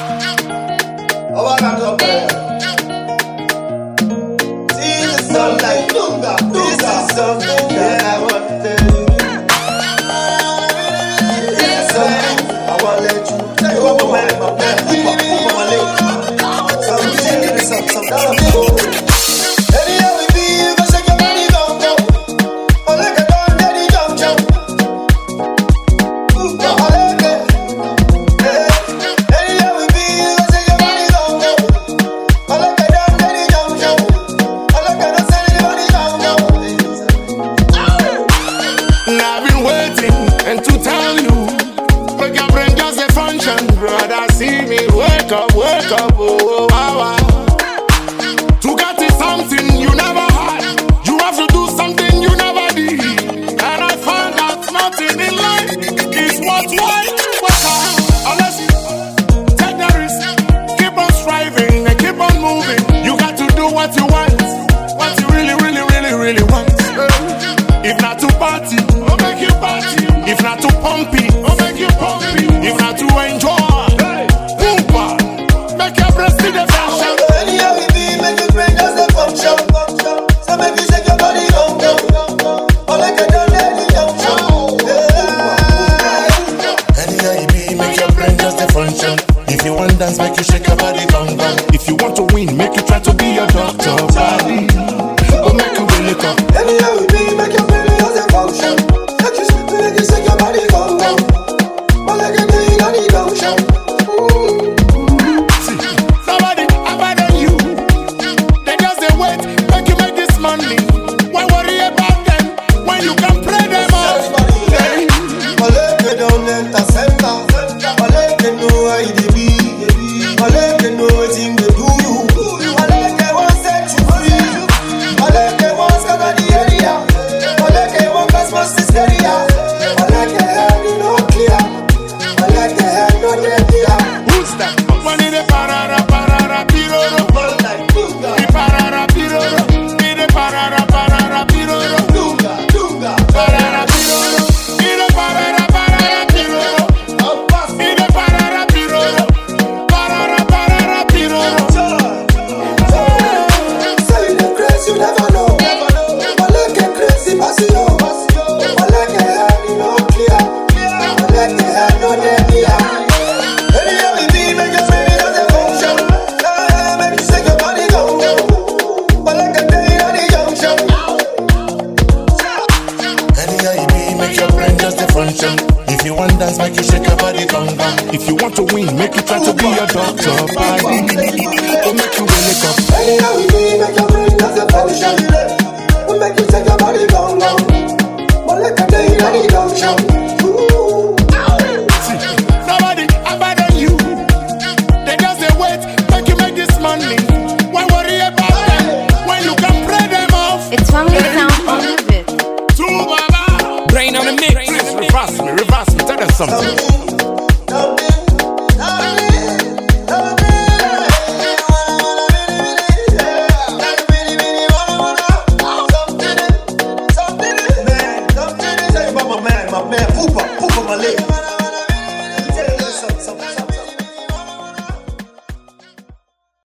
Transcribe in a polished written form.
I got up there. See the sunlight, this is something that I want to tell you. This is something I want to let you know. Anyhow we be, you go shake your body, go, go. Oh, like a dog, daddy, jump, jump. I like it. Anyhow we be, you go shake your body, go, go. Oh, like a dog, daddy, jump, jump. Oh, like a dog, daddy, jump, jump. Now I've been waiting and to tell you, make your brain just a function, brother. See me wake up, oh, wow, wow. To get is something you never had. You have to do something you never did. And I found out nothing in life is worthwhile. Wake up, unless you take the risk, keep on striving and keep on moving. You got to do what you want, what you really, really, really, really want. If not to party, I'll make you party. If not to pump it, I'll make you pump it. If not to enjoy, make your breast see the fashion. Anyhow we be, make your brain just a function. So make you shake your body, go, go. Oh, like a dog, daddy, jump, jump. Anyhow you be, make your brain just a function. If you want dance, make you shake your body, come down. If you want to win, make you try to be your doctor, body. Go make you really come. Anyhow we be, make your brain just a function. Make you shake your body, go, go. Oh, like a dog, daddy, jump, jump. Nobody other than you. They just they wait, make you make this money. Why worry about them when you can pray them off? Hey. Maleke don't enter center. Maleke know how it be. Maleke know wetin dey do you. Maleke wan set you free. Maleke wan scatter the area. Maleke wan cause mass hysteria. Maleke head no clear. Maleke head no dey clear. Who's that? Money the parara piroro. The parara piroro. The parara piroro. Parara piroro. The parara piroro. The parara piroro. Parara piroro. Say you dey crazy, you never know. Maleke crazy pass you. Maleke head no clear. Maleke head no dey clear. Anyhow we be, make your brain just a function. Make you shake your body, go, go. Maleke daddy, jump, jump. Anyhow you be, make your brain just a function. If you want dance, make you shake your body, come down. If you want to win, make you try to be your doctor, body. Go make you really come. Anyhow we be, make your brain just a function. We make you shake your body, go, go. Maleke daddy, jump, jump. Nobody other than you. They just they wait, make you make this money. Why worry about them when you can pray them off? It's family sound on the bit. To Baba. Brain on the mix. Reverse me, tell them something.